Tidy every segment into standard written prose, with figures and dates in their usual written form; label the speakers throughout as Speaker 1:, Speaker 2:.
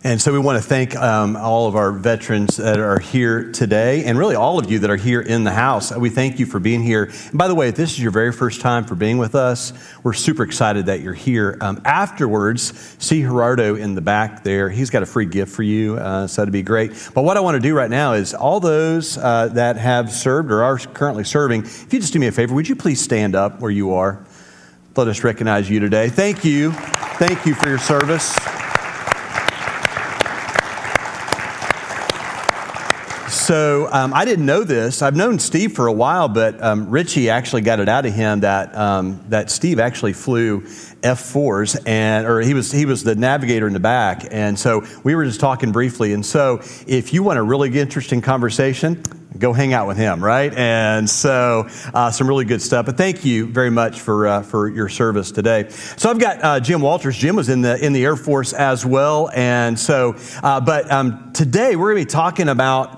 Speaker 1: And so we want to thank all of our veterans that are here today, and really all of you that are here in the house. We thank you for being here. And by the way, if this is your very first time for being with us, we're super excited that you're here. Afterwards, see Gerardo in the back there. He's got a free gift for you, so that'd be great. But what I want to do right now is all those that have served or are currently serving, if you just do me a favor, would you please stand up where you are? Let us recognize you today. Thank you. Thank you for your service. So I didn't know this. I've known Steve for a while, but Richie actually got it out of him that Steve actually flew F4s, or he was the navigator in the back. And so we were just talking briefly. And so if you want a really interesting conversation, go hang out with him, right? And so some really good stuff. But thank you very much for your service today. So I've got Jim Walters. Jim was in the Air Force as well, and so today we're going to be talking about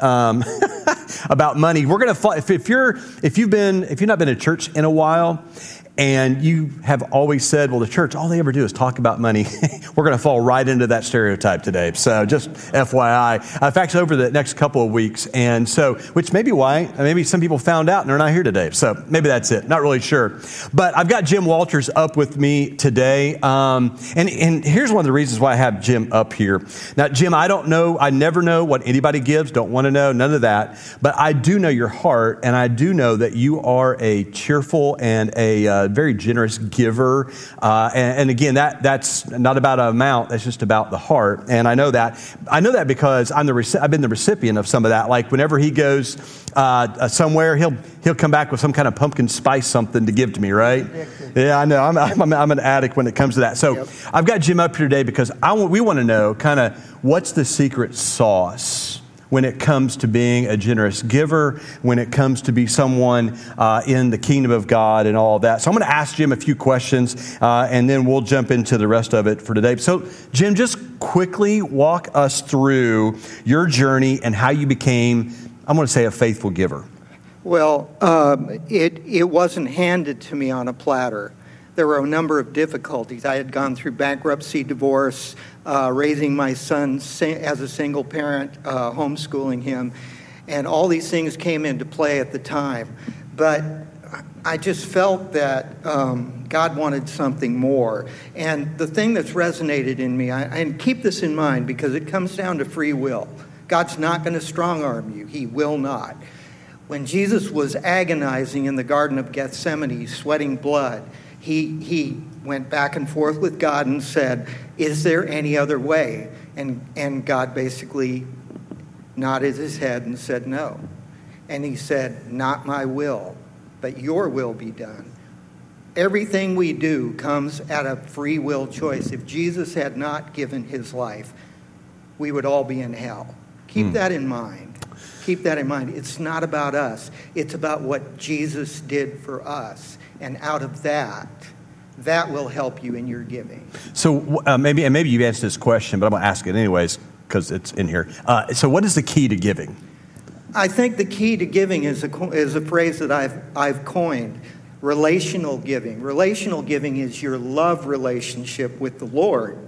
Speaker 1: about money. We're going to if you've not been to church in a while, and you have always said, well, the church, all they ever do is talk about money, we're going to fall right into that stereotype today. So just FYI. In fact, over the next couple of weeks. And so, which may be why, maybe some people found out and they're not here today. So maybe that's it. Not really sure. But I've got Jim Walters up with me today. And here's one of the reasons why I have Jim up here. Now, Jim, I don't know, I never know what anybody gives, don't want to know, none of that. But I do know your heart, and I do know that you are a cheerful and a very generous giver. And again, that's not about an amount, that's just about the heart. And I know that because I've been the recipient of some of that. Like whenever he goes somewhere, he'll come back with some kind of pumpkin spice something to give to me, right? Yeah, I know. I'm an addict when it comes to that. So yep. I've got Jim up here today because we want to know kind of what's the secret sauce when it comes to being a generous giver, when it comes to be someone in the kingdom of God and all of that. So I'm going to ask Jim a few questions, and then we'll jump into the rest of it for today. So Jim, just quickly walk us through your journey and how you became, I'm going to say, a faithful giver.
Speaker 2: Well, it wasn't handed to me on a platter. There were a number of difficulties. I had gone through bankruptcy, divorce, raising my son as a single parent, homeschooling him, and all these things came into play at the time. But I just felt that God wanted something more. And the thing that's resonated in me, and keep this in mind because it comes down to free will. God's not going to strong-arm you. He will not. When Jesus was agonizing in the Garden of Gethsemane, sweating blood, he went back and forth with God and said, is there any other way? And God basically nodded his head and said no. And he said, not my will, but your will be done. Everything we do comes at a free will choice. If Jesus had not given his life, we would all be in hell. Keep that in mind. Keep that in mind. It's not about us. It's about what Jesus did for us. And out of that will help you in your giving. So
Speaker 1: maybe you've answered this question, but I'm going to ask it anyways because it's in here. So what is the key to giving?
Speaker 2: I think the key to giving is a phrase that I've coined, relational giving. Relational giving is your love relationship with the Lord.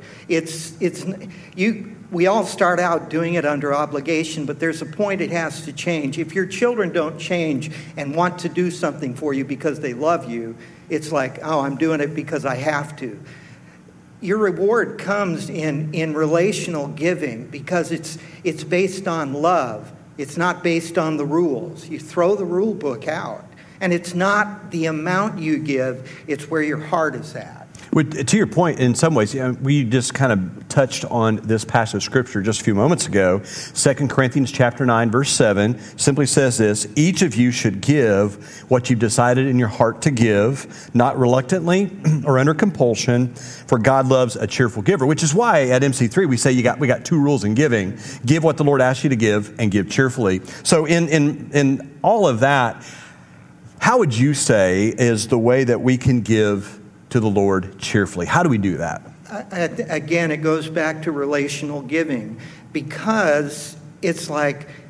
Speaker 2: We all start out doing it under obligation, but there's a point it has to change. If your children don't change and want to do something for you because they love you, it's like, oh, I'm doing it because I have to. Your reward comes in relational giving because it's based on love. It's not based on the rules. You throw the rule book out. And it's not the amount you give, it's where your heart is at.
Speaker 1: To your point, in some ways, we just kind of touched on this passage of Scripture just a few moments ago. 2 Corinthians chapter 9, verse 7 simply says this, each of you should give what you've decided in your heart to give, not reluctantly or under compulsion, for God loves a cheerful giver, which is why at MC3 we say we got two rules in giving. Give what the Lord asks you to give and give cheerfully. So in all of that, how would you say is the way that we can give to the Lord cheerfully? How do we do that?
Speaker 2: Again, it goes back to relational giving because it's like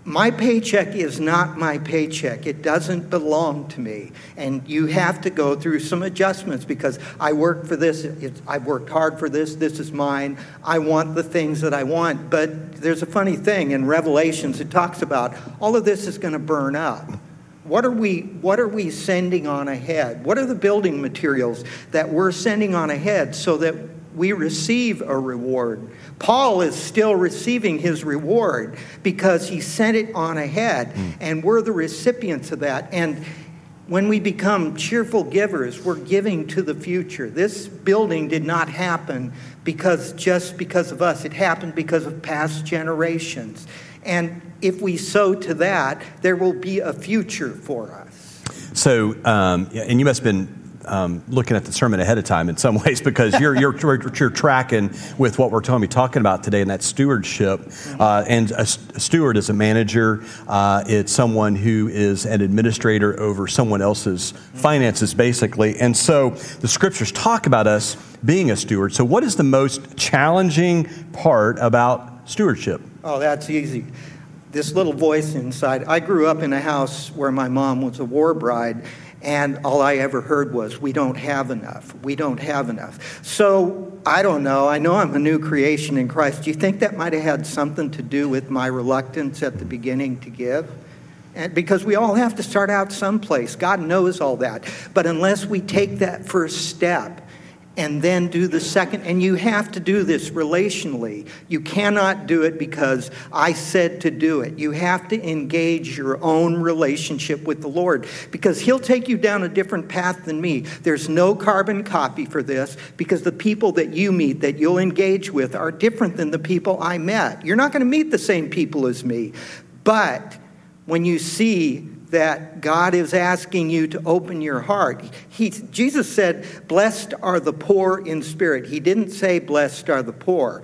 Speaker 2: My paycheck is not my paycheck. It doesn't belong to me. And you have to go through some adjustments because I work for this. I've worked hard for this. This is mine. I want the things that I want. But there's a funny thing in Revelations. It talks about all of this is going to burn up. What are we sending on ahead? What are the building materials that we're sending on ahead so that we receive a reward? Paul is still receiving his reward because he sent it on ahead, and we're the recipients of that. And when we become cheerful givers, we're giving to the future. This building did not happen because of us. It happened because of past generations. And if we sow to that, there will be a future for us.
Speaker 1: So, and you must have been looking at the sermon ahead of time in some ways because you're tracking with what we're talking about today, and that's stewardship. And a steward is a manager. It's someone who is an administrator over someone else's finances, basically. And so the scriptures talk about us being a steward. So what is the most challenging part about stewardship?
Speaker 2: Oh, that's easy. This little voice inside. I grew up in a house where my mom was a war bride, and all I ever heard was, we don't have enough. We don't have enough. So, I don't know. I know I'm a new creation in Christ. Do you think that might have had something to do with my reluctance at the beginning to give? And because we all have to start out someplace. God knows all that. But unless we take that first step and then do the second, and you have to do this relationally. You cannot do it because I said to do it. You have to engage your own relationship with the Lord because He'll take you down a different path than me. There's no carbon copy for this because the people that you meet, that you'll engage with, are different than the people I met. You're not going to meet the same people as me. But when you see that God is asking you to open your heart. Jesus said, blessed are the poor in spirit. He didn't say blessed are the poor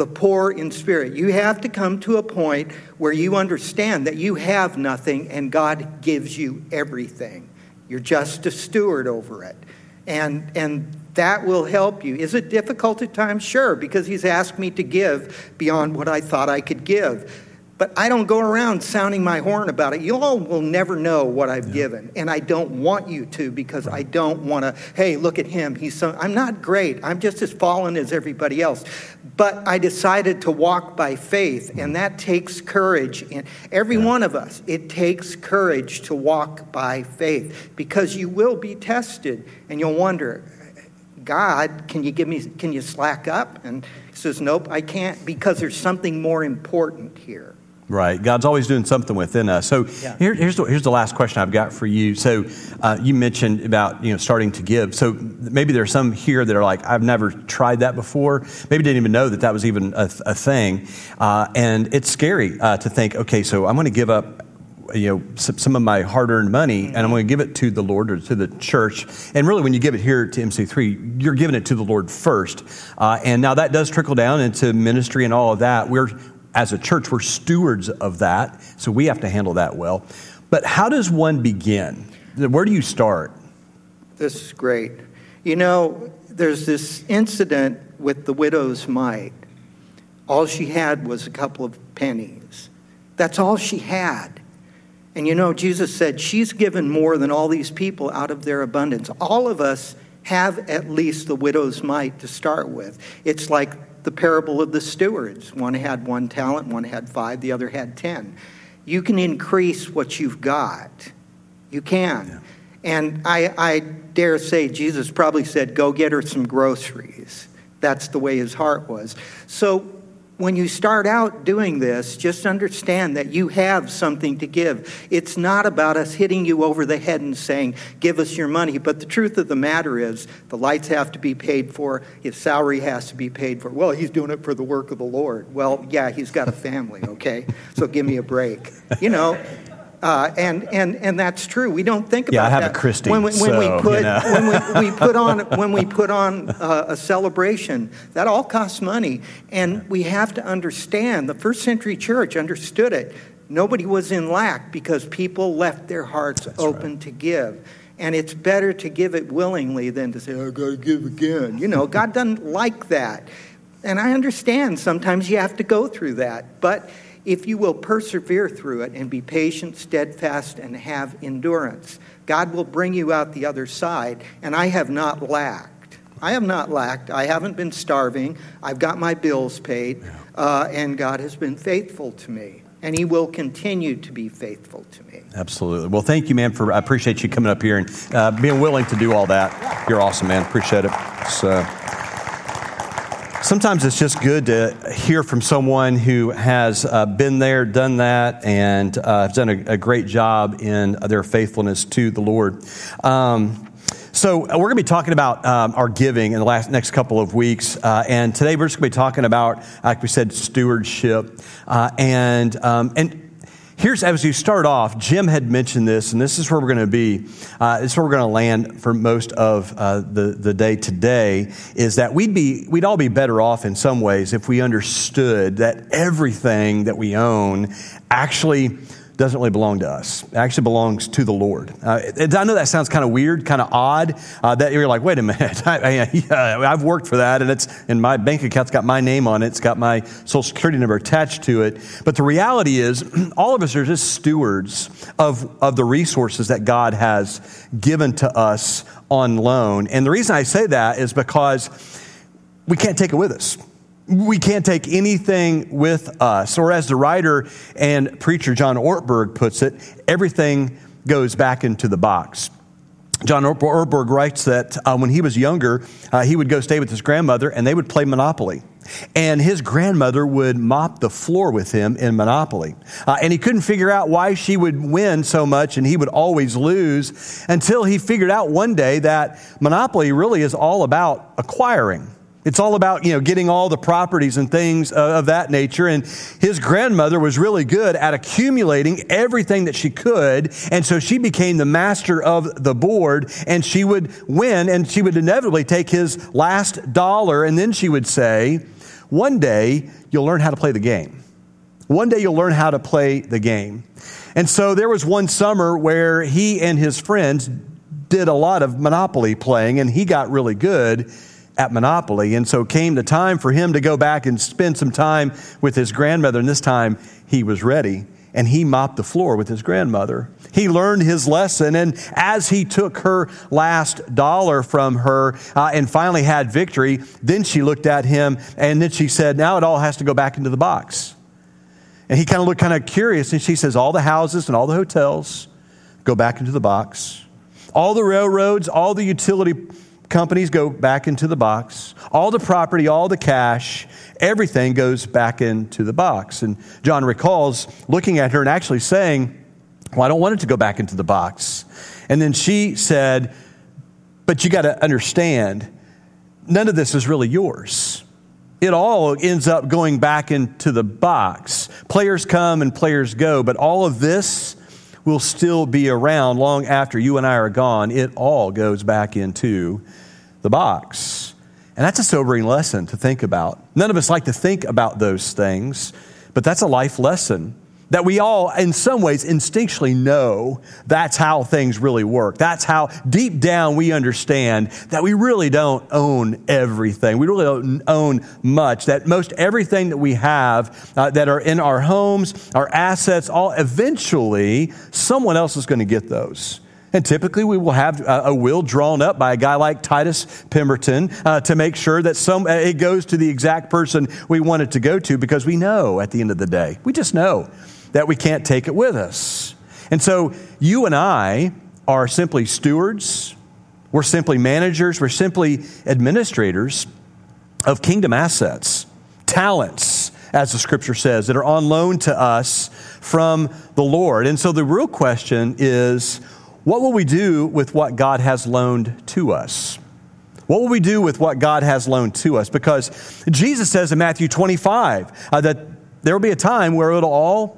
Speaker 2: in spirit. You have to come to a point where you understand that you have nothing and God gives you everything. You're just a steward over it. And that will help you. Is it difficult at times? Sure, because He's asked me to give beyond what I thought I could give. But I don't go around sounding my horn about it. You all will never know what I've given. And I don't want you to because I don't want to, hey, look at him. I'm not great. I'm just as fallen as everybody else. But I decided to walk by faith, and that takes courage. And every one of us, it takes courage to walk by faith because you will be tested, and you'll wonder, God, can you slack up? And He says, nope, I can't because there's something more important here.
Speaker 1: Right. God's always doing something within us. So here's the last question I've got for you. So you mentioned about, starting to give. So maybe there are some here that are like, I've never tried that before. Maybe didn't even know that was even a thing. And it's scary to think, okay, so I'm going to give up some of my hard-earned money, and I'm going to give it to the Lord or to the church. And really, when you give it here to MC3, you're giving it to the Lord first. And now that does trickle down into ministry and all of that. As a church, we're stewards of that, so we have to handle that well. But how does one begin? Where do you start?
Speaker 2: This is great. There's this incident with the widow's mite. All she had was a couple of pennies. That's all she had. And Jesus said, she's given more than all these people out of their abundance. All of us have at least the widow's mite to start with. It's like the parable of the stewards. One had 1 talent, one had 5, the other had 10. You can increase what you've got. You can. Yeah. And I dare say Jesus probably said, go get her some groceries. That's the way his heart was. So when you start out doing this, just understand that you have something to give. It's not about us hitting you over the head and saying, give us your money. But the truth of the matter is, the lights have to be paid for. His salary has to be paid for. Well, he's doing it for the work of the Lord. Well, yeah, he's got a family, okay? So give me a break. And that's true. We don't think about that.
Speaker 1: Yeah, I have a Christie.
Speaker 2: When we put on a celebration, that all costs money, and we have to understand. The first century church understood it. Nobody was in lack because people left their hearts open to give. And it's better to give it willingly than to say, I got to give again. God doesn't like that. And I understand sometimes you have to go through that, but if you will persevere through it and be patient, steadfast, and have endurance, God will bring you out the other side. And I have not lacked. I have not lacked. I haven't been starving. I've got my bills paid. And God has been faithful to me. And he will continue to be faithful to me.
Speaker 1: Absolutely. Well, thank you, man, I appreciate you coming up here and being willing to do all that. You're awesome, man. Appreciate it. So, sometimes it's just good to hear from someone who has been there, done that, and has done a great job in their faithfulness to the Lord. So we're going to be talking about our giving in the next couple of weeks. And today we're just going to be talking about, like we said, stewardship. And here's, as you start off, Jim had mentioned this, and this is where we're going to be. This is where we're going to land for most of the day today, is that we'd all be better off in some ways if we understood that everything that we own actually doesn't really belong to us. It actually belongs to the Lord. I know that sounds kind of weird, kind of odd, that you're like, wait a minute, I've worked for that, and my bank account's got my name on it, it's got my Social Security number attached to it. But the reality is, all of us are just stewards of the resources that God has given to us on loan. And the reason I say that is because we can't take it with us. We can't take anything with us. Or as the writer and preacher John Ortberg puts it, everything goes back into the box. John Ortberg writes that when he was younger, he would go stay with his grandmother and they would play Monopoly. And his grandmother would mop the floor with him in Monopoly. And he couldn't figure out why she would win so much and he would always lose, until he figured out one day that Monopoly really is all about acquiring. It's all about, getting all the properties and things of that nature. And his grandmother was really good at accumulating everything that she could. And so she became the master of the board, and she would win, and she would inevitably take his last dollar. And then she would say, one day you'll learn how to play the game. One day you'll learn how to play the game. And so there was one summer where he and his friends did a lot of Monopoly playing, and he got really good at Monopoly. And so came the time for him to go back and spend some time with his grandmother. And this time he was ready, and he mopped the floor with his grandmother. He learned his lesson. And as he took her last dollar from her and finally had victory, then she looked at him and then she said, now it all has to go back into the box. And he kind of looked kind of curious. And she says, all the houses and all the hotels go back into the box. All the railroads, all the utility companies go back into the box. All the property, all the cash, everything goes back into the box. And John recalls looking at her and actually saying, well, I don't want it to go back into the box. And then she said, but you got to understand, none of this is really yours. It all ends up going back into the box. Players come and players go, but all of this will still be around long after you and I are gone. It all goes back into the box. And that's a sobering lesson to think about. None of us like to think about those things, but that's a life lesson that we all, in some ways, instinctually know that's how things really work. That's how deep down we understand that we really don't own everything. We really don't own much. That most everything that we have that are in our homes, our assets, all eventually someone else is going to get those. And typically we will have a will drawn up by a guy like Titus Pemberton to make sure that it goes to the exact person we want it to go to, because we know at the end of the day, we just know that we can't take it with us. And so you and I are simply stewards. We're simply managers. We're simply administrators of kingdom assets, talents, as the scripture says, that are on loan to us from the Lord. And so the real question is, what will we do with what God has loaned to us? What will we do with what God has loaned to us? Because Jesus says in Matthew 25 that there will be a time where it'll all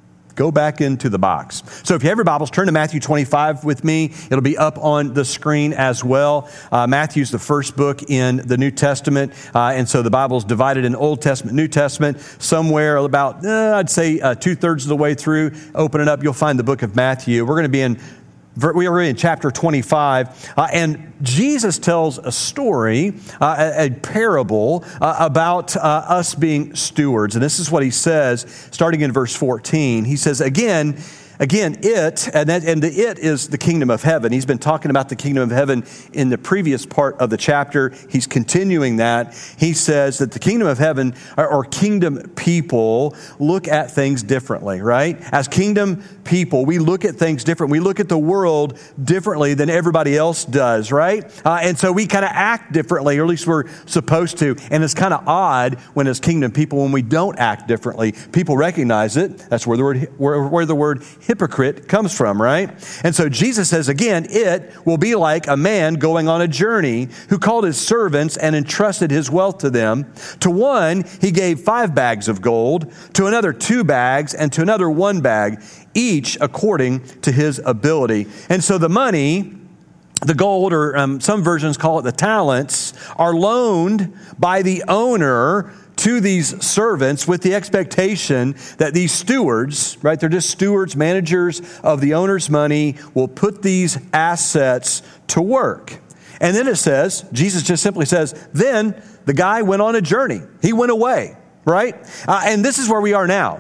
Speaker 1: go back into the box. So if you have your Bibles, turn to Matthew 25 with me. It'll be up on the screen as well. Matthew's the first book in the New Testament. And so the Bible's divided in Old Testament, New Testament. Somewhere about, I'd say 2/3 of the way through, open it up, you'll find the book of Matthew. We're going to be in We are in chapter 25, and Jesus tells a story, a parable about us being stewards. And this is what he says, starting in verse 14. He says, Again, it, and the it is the kingdom of heaven. He's been talking about the kingdom of heaven in the previous part of the chapter. He's continuing that. He says that the kingdom of heaven, or kingdom people, look at things differently, right? As kingdom people, we look at things different. We look at the world differently than everybody else does, right? And so we kind of act differently, or at least we're supposed to. And it's kind of odd when as kingdom people, when we don't act differently, people recognize it. That's where the word hypocrite comes from, right? And so Jesus says, again, it will be like a man going on a journey who called his servants and entrusted his wealth to them. To one, he gave 5 bags of gold, to another 2 bags, and to another 1 bag, each according to his ability. And so the money, the gold, or some versions call it the talents, are loaned by the owner to these servants with the expectation that these stewards, right, they're just stewards, managers of the owner's money, will put these assets to work. And then it says, Jesus just simply says, then the guy went on a journey. He went away, right? And this is where we are now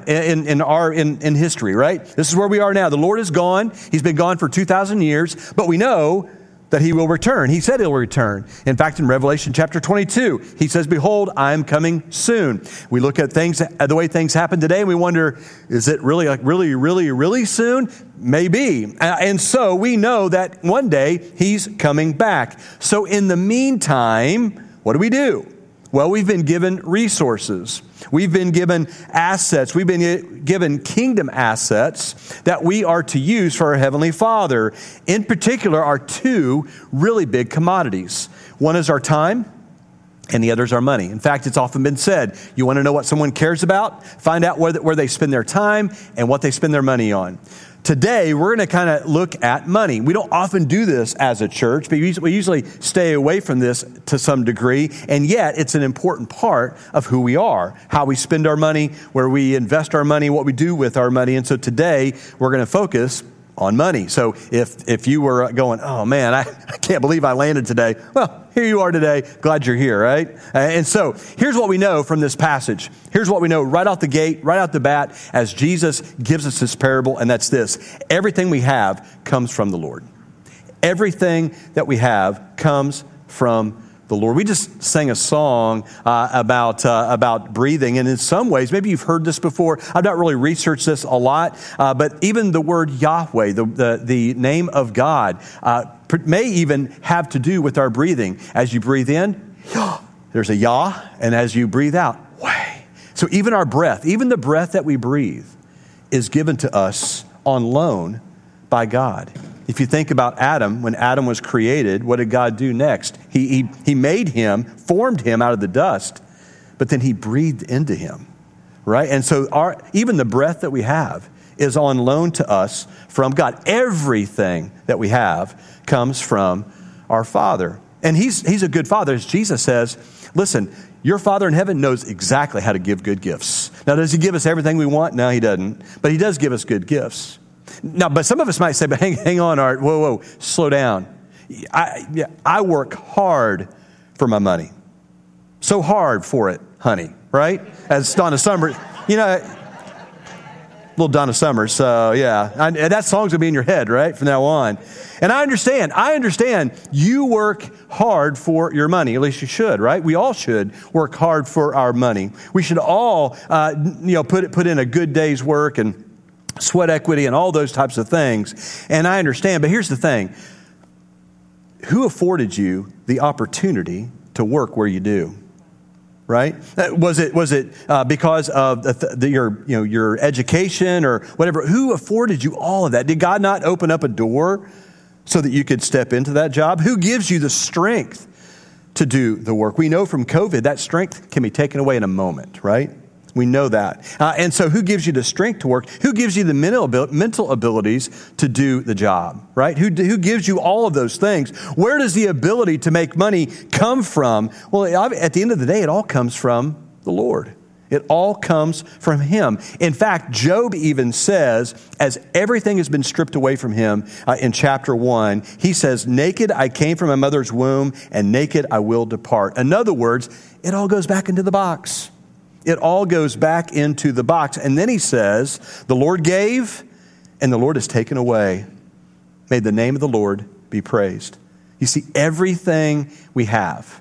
Speaker 1: in history, right? This is where we are now. The Lord is gone. He's been gone for 2,000 years, but we know that he will return. He said he'll return. In fact, in Revelation chapter 22, he says, behold, I am coming soon. We look at things, the way things happen today, and we wonder, is it really soon? Maybe. And so we know that one day he's coming back. So in the meantime, what do? Well, we've been given resources. We've been given assets. We've been given kingdom assets that we are to use for our Heavenly Father. In particular, are 2 really big commodities. One is our time, and the other is our money. In fact, it's often been said, you want to know what someone cares about? Find out where they spend their time and what they spend their money on. Today, we're going to kind of look at money. We don't often do this as a church, but we usually stay away from this to some degree, and yet it's an important part of who we are, how we spend our money, where we invest our money, what we do with our money. And so today, we're going to focus on money. So if you were going, oh man, I can't believe I landed today. Well, here you are today. Glad you're here, right? And so here's what we know from this passage. Here's what we know right out the gate, right out the bat, as Jesus gives us this parable, and that's this. Everything we have comes from the Lord. Everything that we have comes from the Lord. We just sang a song about breathing, and in some ways, maybe you've heard this before. I've not really researched this a lot, but even the word Yahweh, the name of God, may even have to do with our breathing. As you breathe in, there's a Yah, and as you breathe out, way. So even our breath, even the breath that we breathe, is given to us on loan by God. If you think about Adam, when Adam was created, what did God do next? He made him, formed him out of the dust, but then he breathed into him, right? And so even the breath that we have is on loan to us from God. Everything that we have comes from our Father. And he's a good Father. As Jesus says, listen, your Father in heaven knows exactly how to give good gifts. Now, does he give us everything we want? No, he doesn't. But he does give us good gifts. Now, but some of us might say, but hang on, Art, whoa, slow down. I work hard for my money. So hard for it, honey, right? As Donna Summers, little Donna Summers, so yeah. That song's going to be in your head, right, from now on. And I understand you work hard for your money. At least you should, right? We all should work hard for our money. We should all, put in a good day's work and sweat equity and all those types of things. And I understand, but here's the thing. Who afforded you the opportunity to work where you do? Right? Was it because of your education or whatever? Who afforded you all of that? Did God not open up a door so that you could step into that job? Who gives you the strength to do the work? We know from COVID that strength can be taken away in a moment, right? We know that. And so who gives you the strength to work? Who gives you the mental abilities to do the job, right? Who gives you all of those things? Where does the ability to make money come from? Well, at the end of the day, it all comes from the Lord. It all comes from him. In fact, Job even says, as everything has been stripped away from him in chapter 1, he says, naked I came from my mother's womb, and naked I will depart. In other words, it all goes back into the box. It all goes back into the box. And then he says, the Lord gave, and the Lord has taken away. May the name of the Lord be praised. You see, everything we have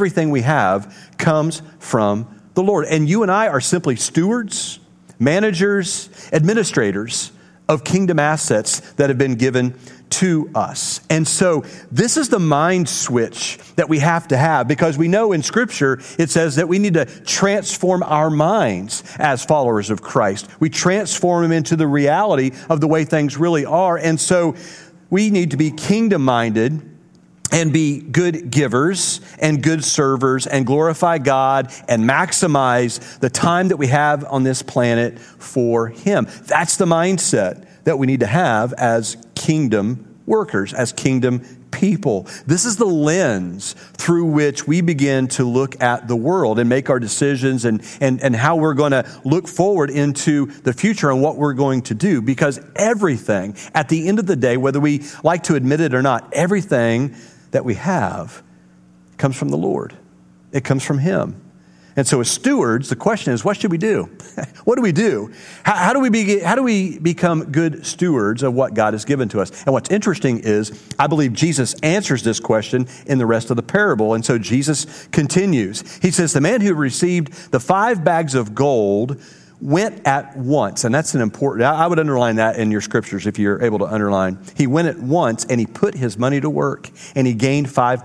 Speaker 1: comes from the Lord. And you and I are simply stewards, managers, administrators of kingdom assets that have been given to us. And so this is the mind switch that we have to have, because we know in Scripture it says that we need to transform our minds as followers of Christ. We transform them into the reality of the way things really are. And so we need to be kingdom-minded and be good givers and good servers and glorify God and maximize the time that we have on this planet for him. That's the mindset that we need to have as kingdom workers, as kingdom people. This is the lens through which we begin to look at the world and make our decisions and how we're going to look forward into the future and what we're going to do. Because everything, at the end of the day, whether we like to admit it or not, everything that we have comes from the Lord. It comes from him. And so as stewards, the question is, what should we do? What do we do? How do we become good stewards of what God has given to us? And what's interesting is, I believe Jesus answers this question in the rest of the parable. And so Jesus continues. He says, the man who received the 5 bags of gold went at once. And that's an important, I would underline that in your scriptures if you're able to underline. He went at once and he put his money to work, and he gained 5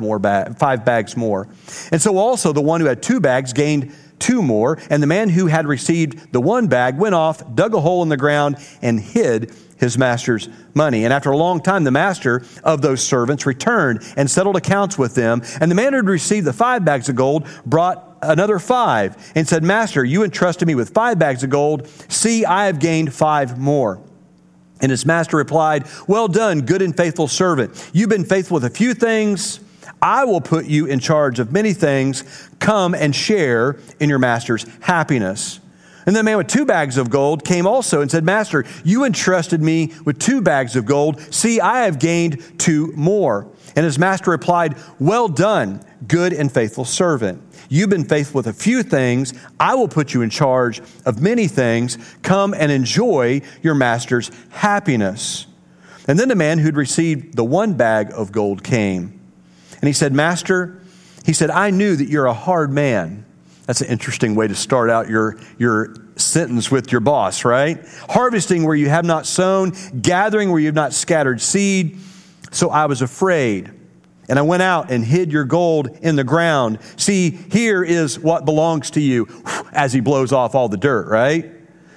Speaker 1: bags more. And so also the one who had 2 bags gained 2 more. And the man who had received the 1 bag went off, dug a hole in the ground, and hid his master's money. And after a long time, the master of those servants returned and settled accounts with them. And the man who had received the 5 bags of gold brought another 5 and said, Master, you entrusted me with 5 bags of gold. See, I have gained 5 more. And his master replied, well done, good and faithful servant. You've been faithful with a few things. I will put you in charge of many things. Come and share in your master's happiness. And the man with 2 bags of gold came also and said, Master, you entrusted me with 2 bags of gold. See, I have gained 2 more. And his master replied, well done, good and faithful servant. You've been faithful with a few things. I will put you in charge of many things. Come and enjoy your master's happiness. And then the man who'd received the 1 bag of gold came. And he said, Master, he said, I knew that you're a hard man. That's an interesting way to start out your sentence with your boss, right? Harvesting where you have not sown, gathering where you have not scattered seed. So I was afraid, and I went out and hid your gold in the ground. See, here is what belongs to you, as he blows off all the dirt, right?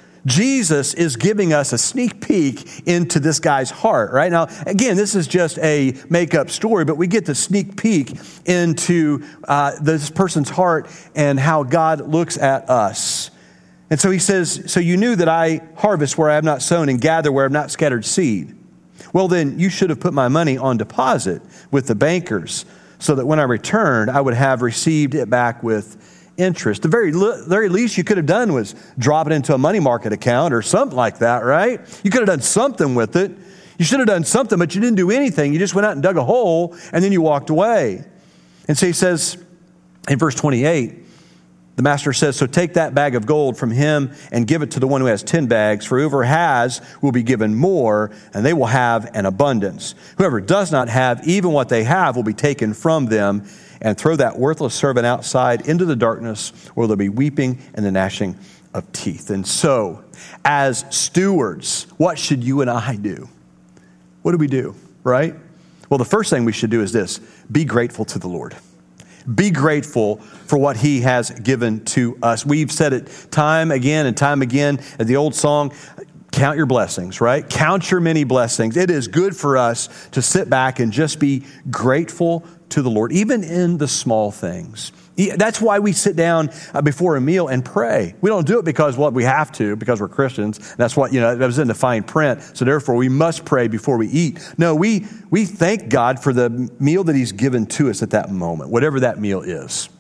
Speaker 1: Jesus is giving us a sneak peek into this guy's heart, right? Now, again, this is just a make-up story, but we get the sneak peek into this person's heart and how God looks at us. And so he says, so you knew that I harvest where I have not sown and gather where I have not scattered seed. Well, then you should have put my money on deposit with the bankers so that when I returned, I would have received it back with interest. The very least you could have done was drop it into a money market account or something like that, right? You could have done something with it. You should have done something, but you didn't do anything. You just went out and dug a hole, and then you walked away. And so he says in verse 28, the master says, so take that bag of gold from him and give it to the one who has 10 bags, for whoever has will be given more, and they will have an abundance. Whoever does not have, even what they have will be taken from them, and throw that worthless servant outside into the darkness, where there'll be weeping and the gnashing of teeth. And so, as stewards, what should you and I do? What do we do, right? Well, the first thing we should do is this: be grateful to the Lord. Be grateful for what he has given to us. We've said it time again and time again, at the old song, count your blessings, right? Count your many blessings. It is good for us to sit back and just be grateful to the Lord, even in the small things. That's why we sit down before a meal and pray. We don't do it because, well, we have to, because we're Christians. That's what, that was in the fine print. So therefore, we must pray before we eat. No, we thank God for the meal that he's given to us at that moment, whatever that meal is,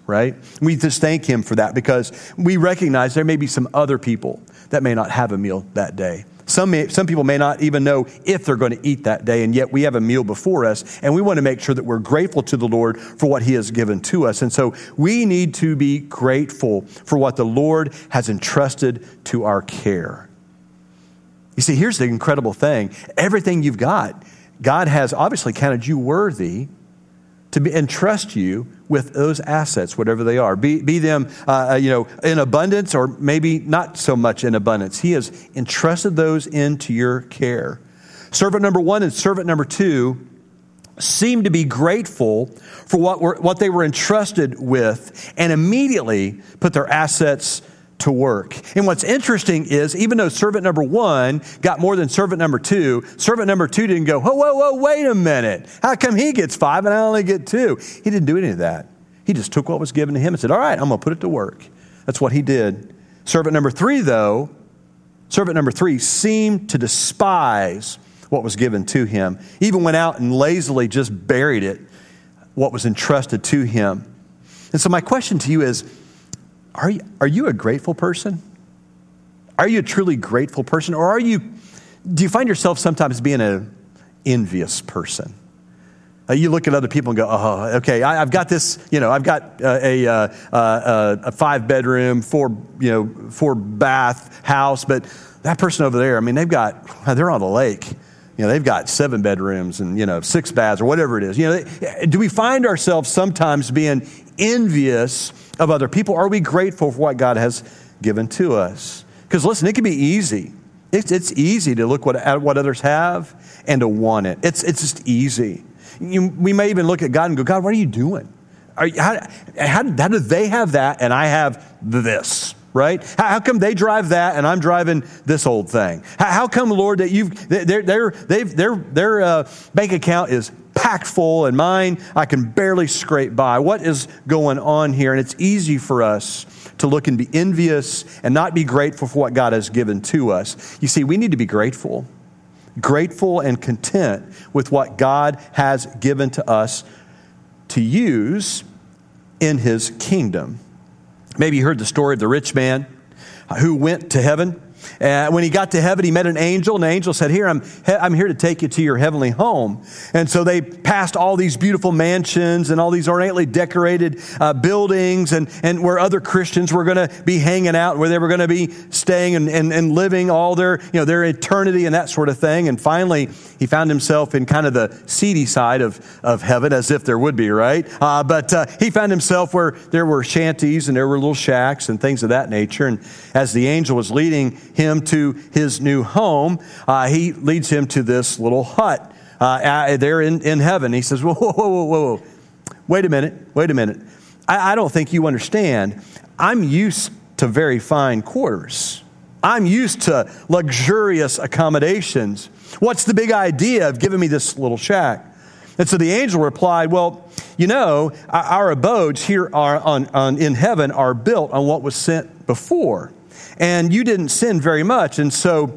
Speaker 1: right? We just thank him for that because we recognize there may be some other people that may not have a meal that day. Some people may not even know if they're going to eat that day, and yet we have a meal before us, and we want to make sure that we're grateful to the Lord for what he has given to us. And so we need to be grateful for what the Lord has entrusted to our care. You see, here's the incredible thing. Everything you've got, God has obviously counted you worthy to entrust you with those assets, whatever they are. Be them, in abundance or maybe not so much in abundance. He has entrusted those into your care. Servant number one and servant number two seem to be grateful for what they were entrusted with and immediately put their assets to work. And what's interesting is, even though servant number one got more than servant number two didn't go, whoa, wait a minute. How come he gets 5 and I only get 2? He didn't do any of that. He just took what was given to him and said, all right, I'm going to put it to work. That's what he did. Servant number three seemed to despise what was given to him. Even went out and lazily just buried it, what was entrusted to him. And so my question to you is, are you a grateful person? Are you a truly grateful person? Or do you find yourself sometimes being an envious person? You look at other people and go, oh, okay, I've got this, I've got a 5-bedroom, 4-bath house, but that person over there, they're on a lake. They've got 7 bedrooms and, 6 baths or whatever it is. Do we find ourselves sometimes being envious of other people? Are we grateful for what God has given to us? Because listen, it can be easy. It's easy to look at what others have and to want it. It's just easy. We may even look at God and go, God, what are you doing? How do they have that and I have this? Right? How come they drive that and I'm driving this old thing? How come, Lord, that their bank account is packed full and mine, I can barely scrape by? What is going on here? And it's easy for us to look and be envious and not be grateful for what God has given to us. You see, we need to be grateful and content with what God has given to us to use in his kingdom. Maybe you heard the story of the rich man who went to heaven. When he got to heaven, he met an angel, and the angel said, here, I'm here to take you to your heavenly home. And so they passed all these beautiful mansions and all these ornately decorated buildings and where other Christians were going to be hanging out, where they were going to be staying and living all their eternity and that sort of thing. And finally, he found himself in kind of the seedy side of heaven, as if there would be, right? But he found himself where there were shanties and there were little shacks and things of that nature. And as the angel was leading him to his new home, he leads him to this little hut there in heaven. He says, whoa. Wait a minute. I don't think you understand. I'm used to very fine quarters. I'm used to luxurious accommodations. What's the big idea of giving me this little shack? And so the angel replied, well, our abodes here in heaven are built on what was sent before. And you didn't sin very much, and so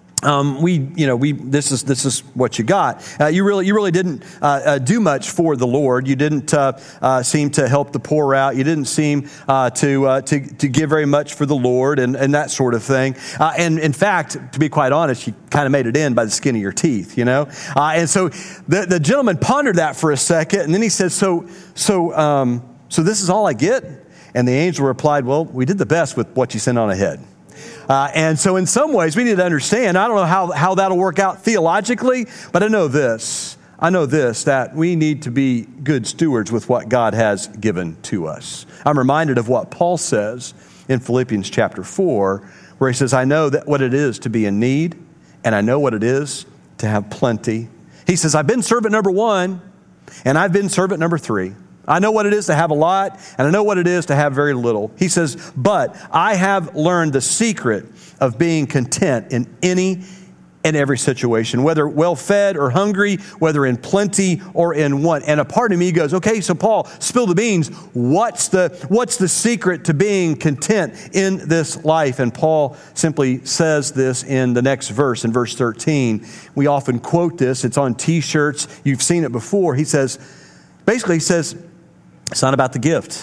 Speaker 1: this is what you got. You really didn't do much for the Lord. You didn't seem to help the poor out. You didn't seem to give very much for the Lord and that sort of thing. And in fact, to be quite honest, you kind of made it in by the skin of your teeth, And so the gentleman pondered that for a second, and then he said, "So this is all I get?" And the angel replied, well, we did the best with what you sent on ahead. And so in some ways, we need to understand, I don't know how that'll work out theologically, but I know this, that we need to be good stewards with what God has given to us. I'm reminded of what Paul says in Philippians chapter 4, where he says, I know that what it is to be in need, and I know what it is to have plenty. He says, I've been servant number 1, and I've been servant number 3. I know what it is to have a lot, and I know what it is to have very little. He says, but I have learned the secret of being content in any and every situation, whether well-fed or hungry, whether in plenty or in want. And a part of me goes, okay, so Paul, spill the beans. What's the secret to being content in this life? And Paul simply says this in the next verse, in verse 13. We often quote this. It's on T-shirts. You've seen it before. He says, it's not about the gift.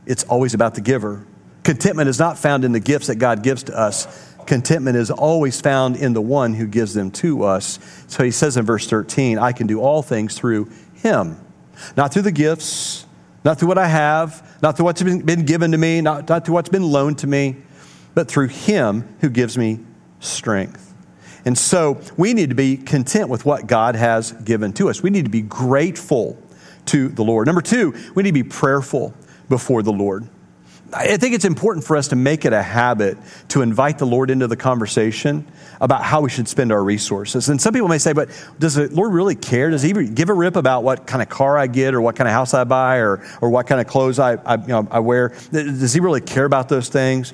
Speaker 1: it's always about the giver. Contentment is not found in the gifts that God gives to us. Contentment is always found in the one who gives them to us. So he says in verse 13, I can do all things through him. Not through the gifts, not through what I have, not through what's been given to me, not through what's been loaned to me, but through him who gives me strength. And so we need to be content with what God has given to us. We need to be grateful to the Lord. Number two, we need to be prayerful before the Lord. I think it's important for us to make it a habit to invite the Lord into the conversation about how we should spend our resources. And some people may say, but does the Lord really care? Does he even give a rip about what kind of car I get or what kind of house I buy or what kind of clothes I wear? Does he really care about those things?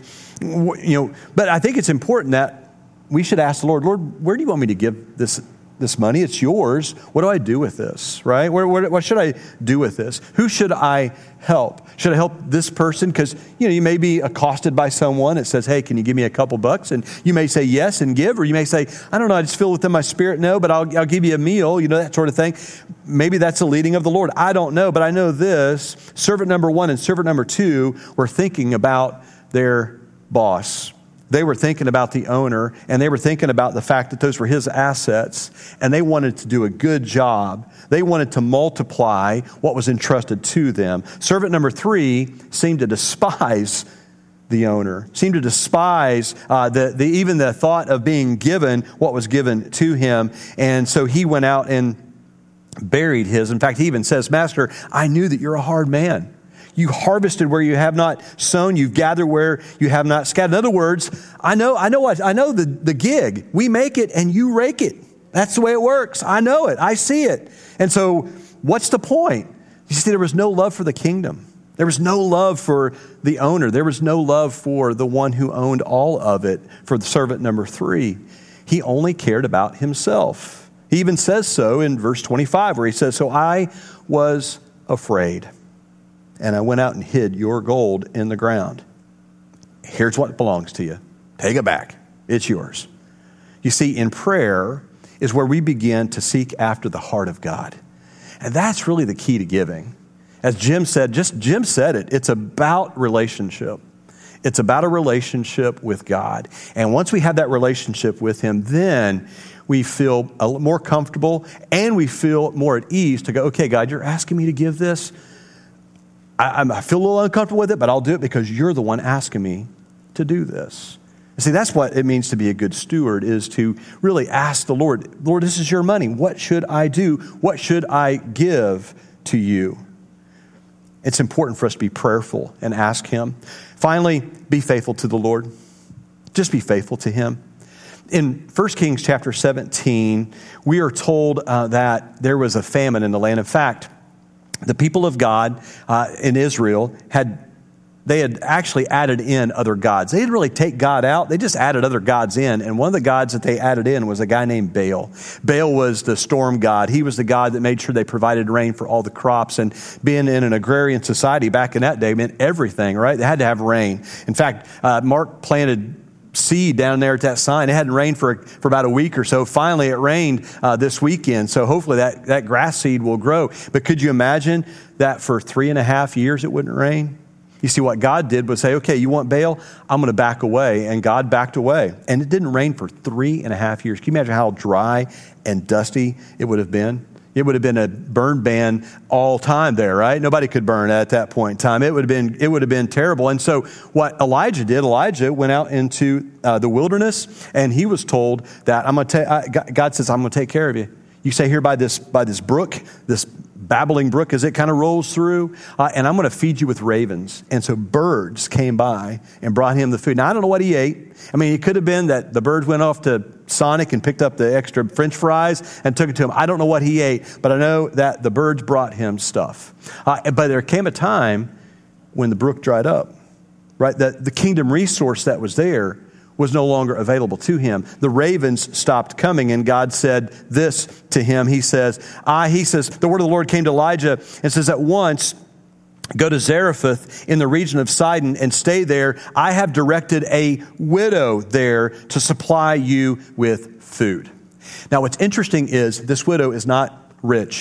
Speaker 1: But I think it's important that we should ask the Lord, where do you want me to give this money? It's yours. What do I do with this, right? What should I do with this? Who should I help? Should I help this person? Because, you may be accosted by someone that says, hey, can you give me a couple bucks? And you may say yes and give, or you may say, I don't know, I just feel within my spirit, no, but I'll give you a meal, that sort of thing. Maybe that's a leading of the Lord. I don't know, but I know this. Servant number 1 and servant number 2 were thinking about their boss. They were thinking about the owner, and they were thinking about the fact that those were his assets, and they wanted to do a good job. They wanted to multiply what was entrusted to them. Servant number 3 seemed to despise the owner, seemed to despise even the thought of being given what was given to him, and so he went out and buried his. In fact, he even says, Master, I knew that you're a hard man. You harvested where you have not sown. You've gathered where you have not scattered. In other words, I know the gig. We make it and you rake it. That's the way it works. I know it. I see it. And so what's the point? You see, there was no love for the kingdom. There was no love for the owner. There was no love for the one who owned all of it. For the servant number 3, he only cared about himself. He even says so in verse 25, where he says, so I was afraid, and I went out and hid your gold in the ground. Here's what belongs to you. Take it back. It's yours. You see, in prayer is where we begin to seek after the heart of God. And that's really the key to giving. As Jim said it, it's about relationship. It's about a relationship with God. And once we have that relationship with him, then we feel more comfortable and we feel more at ease to go, okay, God, you're asking me to give this. I feel a little uncomfortable with it, but I'll do it because you're the one asking me to do this. See, that's what it means to be a good steward, is to really ask the Lord, Lord, this is your money. What should I do? What should I give to you? It's important for us to be prayerful and ask him. Finally, be faithful to the Lord. Just be faithful to him. In 1 Kings chapter 17, we are told that there was a famine in the land. In fact, the people of God in Israel had actually added in other gods. They didn't really take God out. They just added other gods in. And one of the gods that they added in was a guy named Baal. Baal was the storm god. He was the god that made sure they provided rain for all the crops. And being in an agrarian society back in that day meant everything, right? They had to have rain. In fact, Mark planted seed down there at that sign. It hadn't rained for about a week or so. Finally, it rained this weekend. So hopefully that grass seed will grow. But could you imagine that for 3.5 years it wouldn't rain? You see, what God did was say, okay, you want Baal? I'm going to back away. And God backed away. And it didn't rain for 3.5 years. Can you imagine how dry and dusty it would have been? It would have been a burn ban all time there, right? Nobody could burn at that point in time. It would have been terrible. And so what Elijah did, Elijah went out into the wilderness, and he was told that God says, I'm going to take care of you. You stay here by this brook, this babbling brook as it kind of rolls through, and I'm going to feed you with ravens. And so birds came by and brought him the food. Now, I don't know what he ate. I mean, it could have been that the birds went off to Sonic and picked up the extra French fries and took it to him. I don't know what he ate, but I know that the birds brought him stuff. But there came a time when the brook dried up, right? That the kingdom resource that was there was no longer available to him. The ravens stopped coming, and God said this to him. He says, the word of the Lord came to Elijah and says, at once, go to Zarephath in the region of Sidon and stay there. I have directed a widow there to supply you with food. Now, what's interesting is this widow is not rich.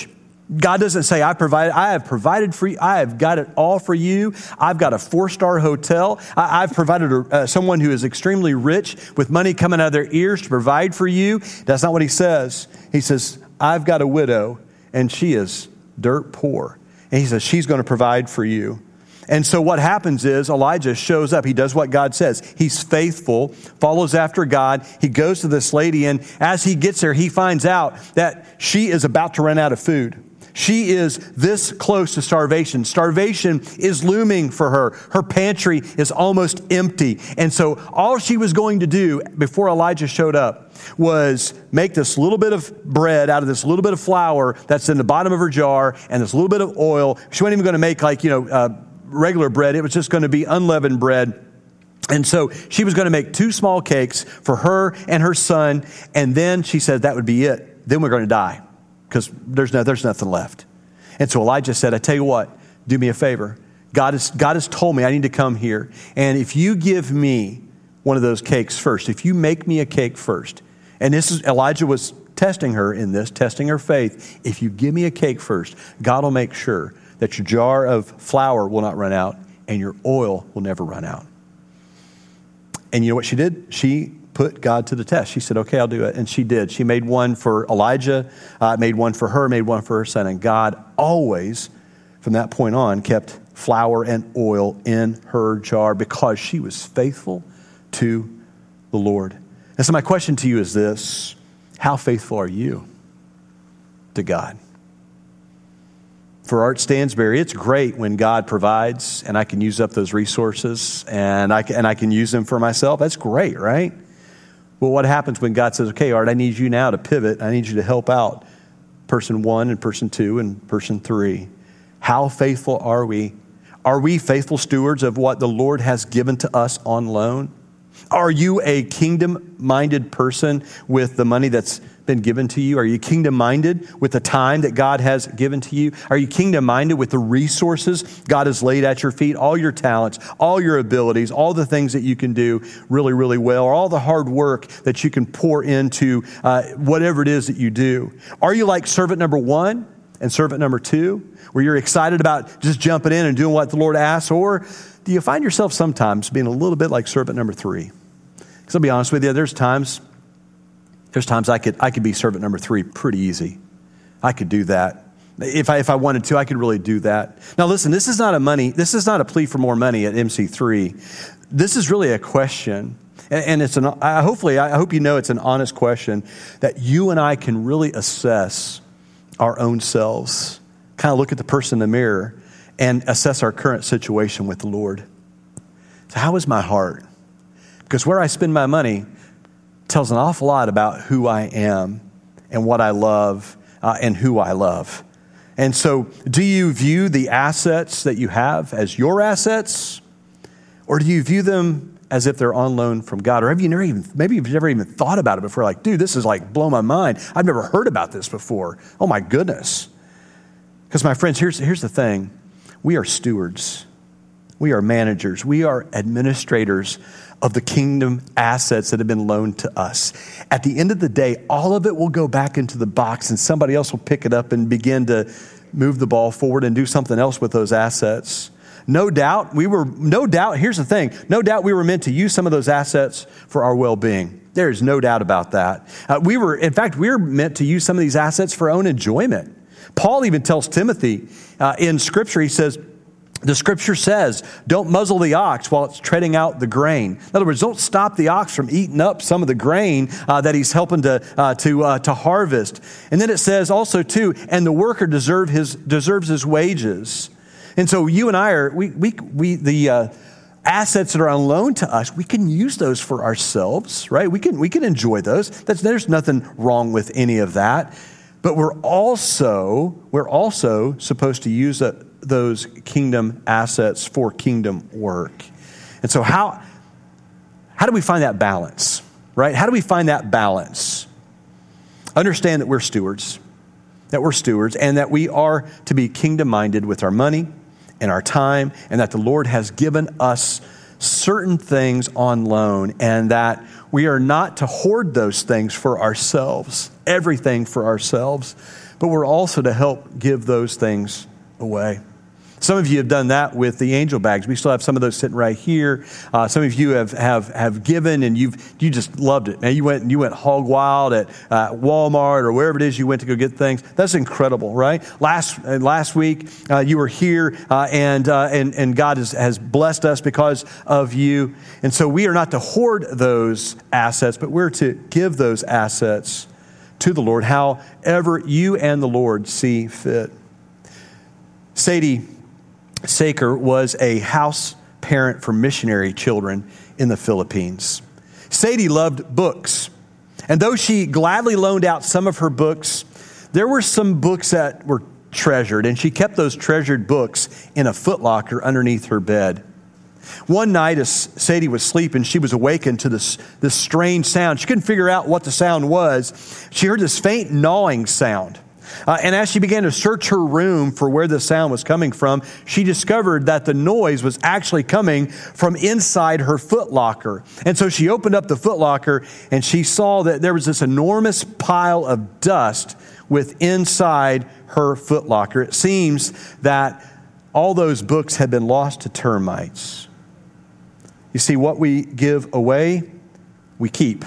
Speaker 1: God doesn't say, I have provided for you. I have got it all for you. I've got a 4-star hotel. I've provided someone who is extremely rich with money coming out of their ears to provide for you. That's not what he says. He says, I've got a widow and she is dirt poor. And he says, she's going to provide for you. And so what happens is Elijah shows up. He does what God says. He's faithful, follows after God. He goes to this lady, and as he gets there, he finds out that she is about to run out of food. She is this close to starvation. Starvation is looming for her. Her pantry is almost empty. And so all she was going to do before Elijah showed up was make this little bit of bread out of this little bit of flour that's in the bottom of her jar and this little bit of oil. She wasn't even going to make regular bread. It was just going to be unleavened bread. And so she was going to make 2 small cakes for her and her son. And then she said that would be it. Then we're going to die because there's nothing left. And so Elijah said, I tell you what, do me a favor. God has told me I need to come here. And if you give me one of those cakes first, if you make me a cake first, and Elijah was testing her in this, testing her faith. If you give me a cake first, God will make sure that your jar of flour will not run out and your oil will never run out. And you know what she did? She put God to the test. She said, okay, I'll do it. And she did. She made one for Elijah, made one for her, made one for her son. And God always, from that point on, kept flour and oil in her jar because she was faithful to the Lord. And so my question to you is this: how faithful are you to God? For Art Stansberry, it's great when God provides and I can use up those resources and I can use them for myself. That's great, right? Well, what happens when God says, okay, Art, I need you now to pivot. I need you to help out person 1 and person 2 and person 3. How faithful are we? Are we faithful stewards of what the Lord has given to us on loan? Are you a kingdom-minded person with the money that's been given to you? Are you kingdom-minded with the time that God has given to you? Are you kingdom-minded with the resources God has laid at your feet, all your talents, all your abilities, all the things that you can do really, really well, or all the hard work that you can pour into whatever it is that you do? Are you like servant number 1 and servant number 2, where you're excited about just jumping in and doing what the Lord asks? Or do you find yourself sometimes being a little bit like servant number 3? Because I'll be honest with you, there's times I could be servant number 3 pretty easy. I could do that. If I wanted to, I could really do that. Now listen, this is not a plea for more money at MC3. This is really a question. And I hope you know it's an honest question that you and I can really assess our own selves. Kind of look at the person in the mirror and assess our current situation with the Lord. So how is my heart? Because where I spend my money tells an awful lot about who I am and what I love and who I love. And so do you view the assets that you have as your assets, or do you view them as if they're on loan from God? Or maybe you've never even thought about it before, like, dude, this is like blow my mind. I've never heard about this before. Oh my goodness. Because my friends, here's the thing. We are stewards. We are managers. We are administrators of the kingdom assets that have been loaned to us. At the end of the day, all of it will go back into the box and somebody else will pick it up and begin to move the ball forward and do something else with those assets. No doubt, here's the thing. No doubt we were meant to use some of those assets for our well-being. There is no doubt about that. We were meant to use some of these assets for our own enjoyment. Paul even tells Timothy in Scripture, he says, the Scripture says, don't muzzle the ox while it's treading out the grain. In other words, don't stop the ox from eating up some of the grain that he's helping to harvest. And then it says also too, and the worker deserves his wages. And so you and I the assets that are on loan to us, we can use those for ourselves, right? We can enjoy those. There's nothing wrong with any of that. But we're also supposed to use those kingdom assets for kingdom work. And so how do we find that balance, right? How do we find that balance? Understand that we're stewards, and that we are to be kingdom-minded with our money and our time, and that the Lord has given us certain things on loan, and that we are not to hoard those things for ourselves, everything for ourselves, but we're also to help give those things away. Some of you have done that with the angel bags. We still have some of those sitting right here. Some of you have given, and you just loved it, man. You went hog wild at Walmart or wherever it is you went to go get things. That's incredible, right? Last week you were here, and God has blessed us because of you. And so we are not to hoard those assets, but we're to give those assets to the Lord, however you and the Lord see fit. Sadie Saker was a house parent for missionary children in the Philippines. Sadie loved books, and though she gladly loaned out some of her books, there were some books that were treasured, and she kept those treasured books in a footlocker underneath her bed. One night, as Sadie was sleeping, she was awakened to this strange sound. She couldn't figure out what the sound was. She heard this faint gnawing sound. And as she began to search her room for where the sound was coming from, she discovered that the noise was actually coming from inside her footlocker. And so she opened up the footlocker and she saw that there was this enormous pile of dust inside her footlocker. It seems that all those books had been lost to termites. You see, what we give away, we keep.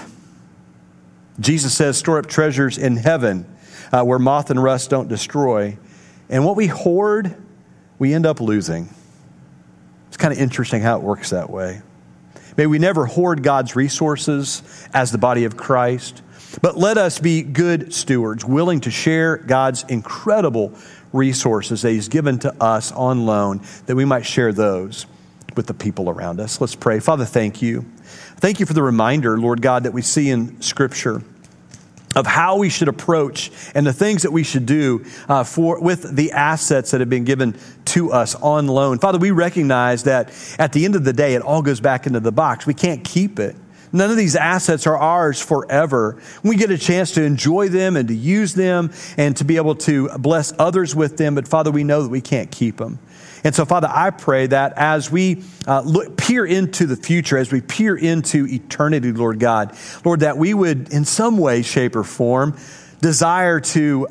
Speaker 1: Jesus says, store up treasures in heaven, where moth and rust don't destroy. And what we hoard, we end up losing. It's kind of interesting how it works that way. May we never hoard God's resources as the body of Christ, but let us be good stewards, willing to share God's incredible resources that He's given to us on loan, that we might share those with the people around us. Let's pray. Father, thank you. Thank you for the reminder, Lord God, that we see in Scripture of how we should approach and the things that we should do with the assets that have been given to us on loan. Father, we recognize that at the end of the day, it all goes back into the box. We can't keep it. None of these assets are ours forever. We get a chance to enjoy them and to use them and to be able to bless others with them. But Father, we know that we can't keep them. And so, Father, I pray that as we peer into the future, as we peer into eternity, Lord God, Lord, that we would in some way, shape, or form desire to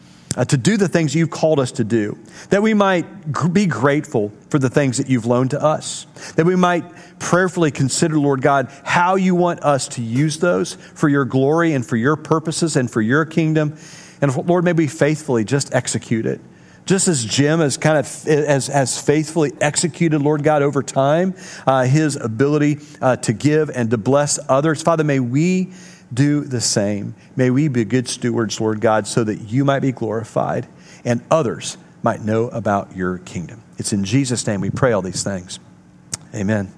Speaker 1: do the things you've called us to do, that we might be grateful for the things that you've loaned to us, that we might prayerfully consider, Lord God, how you want us to use those for your glory and for your purposes and for your kingdom. And Lord, may we faithfully just execute it. Just as Jim has as faithfully executed, Lord God, over time, his ability to give and to bless others. Father, may we do the same. May we be good stewards, Lord God, so that you might be glorified and others might know about your kingdom. It's in Jesus' name we pray all these things. Amen.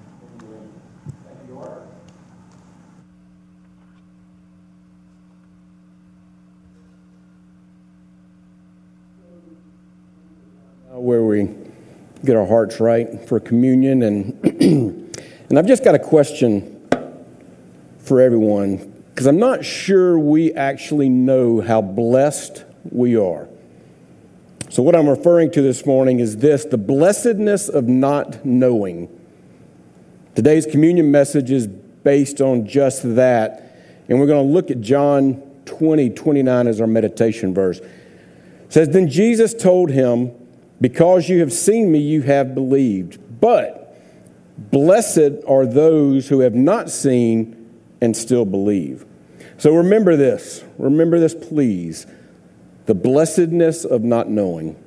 Speaker 3: Where we get our hearts right for communion, and I've just got a question for everyone, because I'm not sure we actually know how blessed we are. So what I'm referring to this morning is this: the blessedness of not knowing. Today's communion message is based on just that, and we're going to look at John 20:29 as our meditation verse. It says, "Then Jesus told him, 'Because you have seen me, you have believed. But blessed are those who have not seen and still believe.'" So remember this. Remember this, please. The blessedness of not knowing.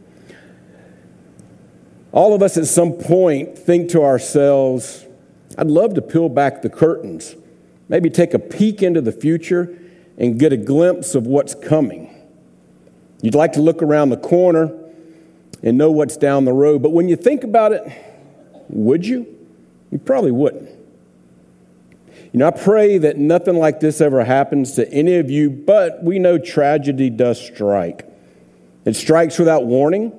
Speaker 3: All of us at some point think to ourselves, I'd love to peel back the curtains, maybe take a peek into the future and get a glimpse of what's coming. You'd like to look around the corner and know what's down the road. But when you think about it, would you? You probably wouldn't. You know, I pray that nothing like this ever happens to any of you, but we know tragedy does strike. It strikes without warning.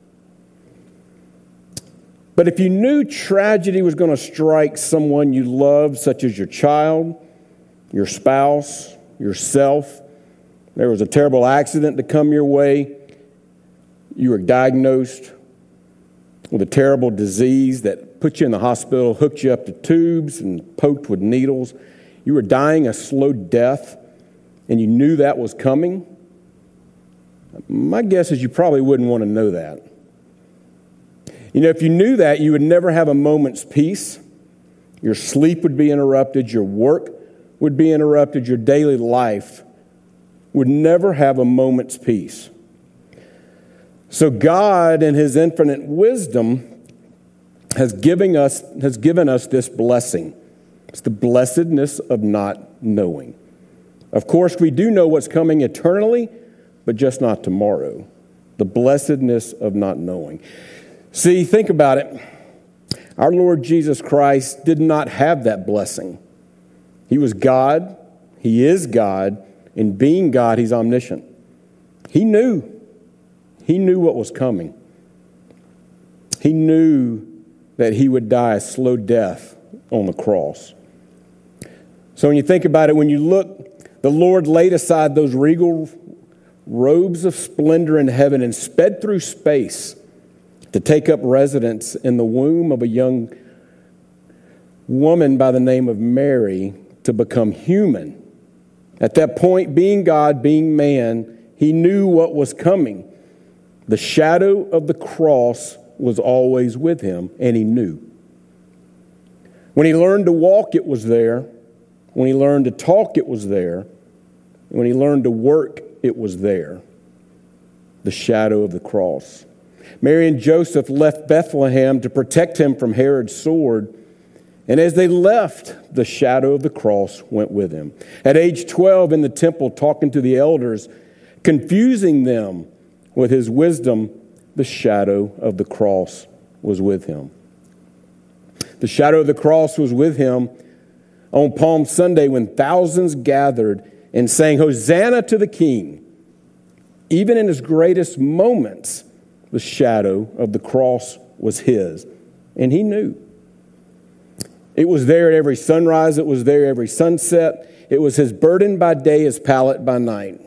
Speaker 3: But if you knew tragedy was going to strike someone you love, such as your child, your spouse, yourself, there was a terrible accident to come your way, you were diagnosed with a terrible disease that put you in the hospital, hooked you up to tubes and poked with needles. you were dying a slow death and you knew that was coming, my guess is you probably wouldn't want to know that. You know, if you knew that, you would never have a moment's peace. Your sleep would be interrupted. Your work would be interrupted. Your daily life would never have a moment's peace. So God, in His infinite wisdom, has given us this blessing. It's the blessedness of not knowing. Of course, we do know what's coming eternally, but just not tomorrow. The blessedness of not knowing. See, think about it. Our Lord Jesus Christ did not have that blessing. He was God. He is God. And being God, He's omniscient. He knew what was coming. He knew that He would die a slow death on the cross. So when you think about it, when you look, the Lord laid aside those regal robes of splendor in heaven and sped through space to take up residence in the womb of a young woman by the name of Mary to become human. At that point, being God, being man, He knew what was coming. The shadow of the cross was always with Him, and He knew. When He learned to walk, it was there. When He learned to talk, it was there. When He learned to work, it was there. The shadow of the cross. Mary and Joseph left Bethlehem to protect Him from Herod's sword. And as they left, the shadow of the cross went with Him. At age 12 in the temple, talking to the elders, confusing them with His wisdom, the shadow of the cross was with Him. The shadow of the cross was with Him on Palm Sunday when thousands gathered and sang, "Hosanna to the King." Even in His greatest moments, the shadow of the cross was His, and He knew. It was there at every sunrise. It was there every sunset. It was His burden by day, His pallet by night.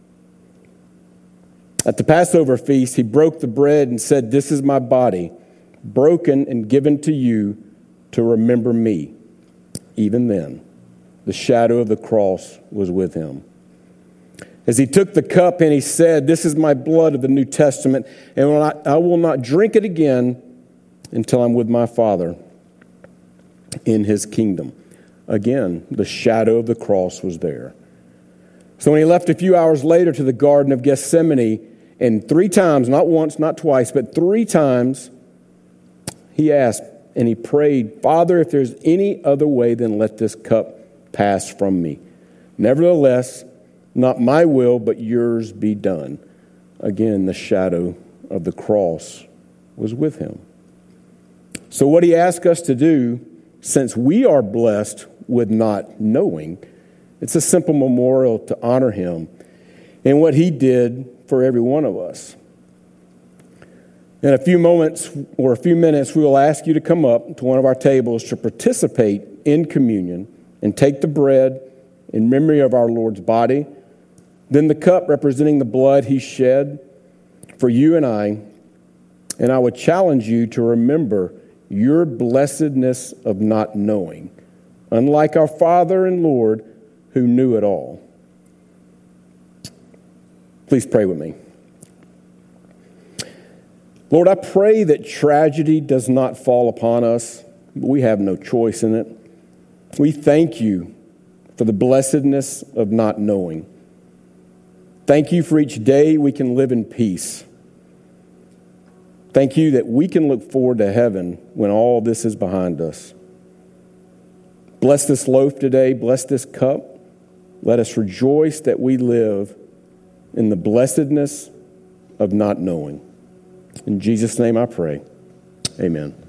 Speaker 3: At the Passover feast, He broke the bread and said, "This is my body, broken and given to you to remember me." Even then, the shadow of the cross was with Him. As He took the cup and He said, "This is my blood of the New Testament, and I will not drink it again until I'm with my Father in His kingdom." Again, the shadow of the cross was there. So when He left a few hours later to the Garden of Gethsemane, and 3 times, not once, not twice, but 3 times, He asked and He prayed, "Father, if there's any other way, then let this cup pass from me. Nevertheless, not my will, but yours be done." Again, the shadow of the cross was with Him. So what He asked us to do, since we are blessed with not knowing, it's a simple memorial to honor Him and what He did for every one of us. In a few moments or a few minutes, we will ask you to come up to one of our tables to participate in communion and take the bread in memory of our Lord's body, then the cup representing the blood He shed for you and I. And I would challenge you to remember your blessedness of not knowing, unlike our Father and Lord who knew it all. Please pray with me. Lord, I pray that tragedy does not fall upon us, but we have no choice in it. We thank you for the blessedness of not knowing. Thank you for each day we can live in peace. Thank you that we can look forward to heaven when all this is behind us. Bless this loaf today. Bless this cup. Let us rejoice that we live in the blessedness of not knowing. In Jesus' name I pray. Amen.